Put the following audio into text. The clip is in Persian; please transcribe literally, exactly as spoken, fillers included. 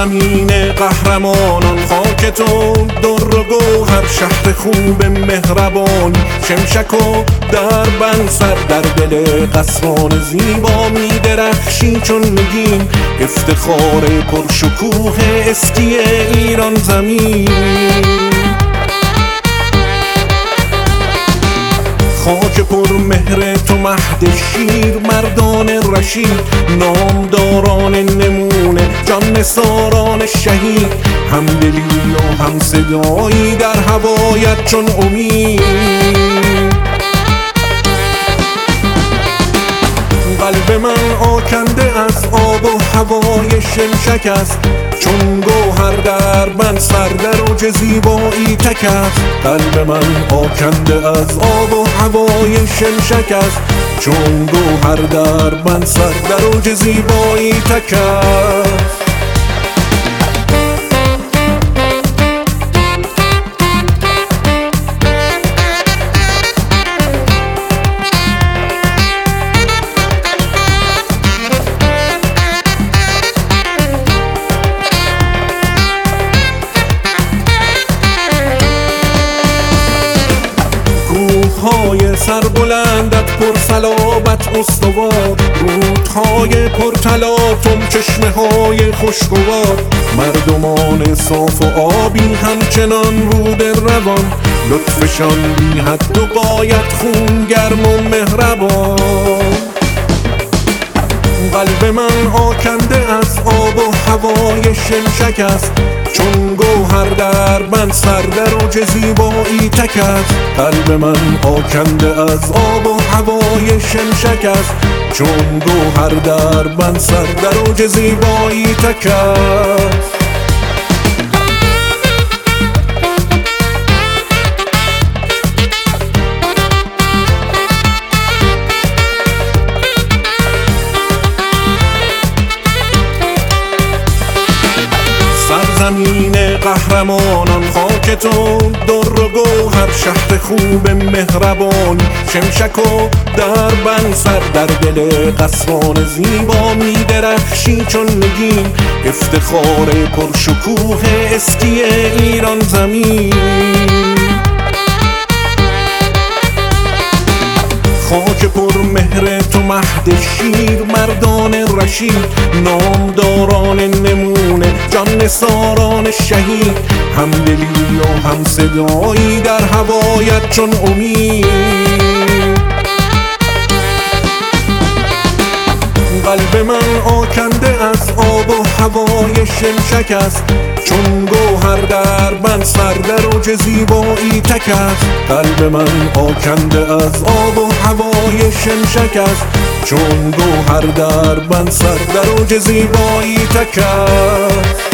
سرزمین قهرمانان خاک تو، در و گوهر شهر خوب مهربان، شمشک و دربند سر در دل قصران زیبا می درخشی چون نگین، افتخار پرشکوه اسکی ایران زمین. خاک پر مهر تو مهد شیر مردان رشید، نامداران نمونه جان نثاران شهید، هم دلی و هم صدایی در هوایت چون امید. قلب من آکنده از آب و هوای شمشک است، چون گوهر دربند سر در اوج زیبایی تک است. قلب من آکنده از آب و هوای شمشک است، چون گوهر دربند سر در اوج زیبایی تک است. های سربلندت پر صلابت استوار، رودهای پر تلاطم چشمه های خوشگوار، مردمان صاف و آبی همچنان رو به روان، لطفشان بی حد و غایت خون گرم و مهربان. قلب من آکنده از آب و هوای شمشک است، چون گوهر دربند سر در اوج زیبایی تک است. قلب من آکنده از آب و هوای شمشک است، چون گوهر دربند سر در اوج زیبایی تک است. سرزمین قهرمانان خاک تو، در و گوهر شهر خوب مهربان، شمشک و دربند سر در دل قصران زیبا می درخشی چون نگین، افتخار پرشکوه اسکی ایران زمین. خاک پر مهر تو مهد شیر مردان رشید، نامداران نمونه جان نثاران شهید، هم دلی و هم صدایی در هوایت چون امید. قلب من آکنده از آب و هوای شمشک است، چون گوهر دربند سر در اوج زیبایی تک است. قلب من آکنده از آب و هوای شمشک است، چون گوهر دربند سر در اوج زیبایی تک است.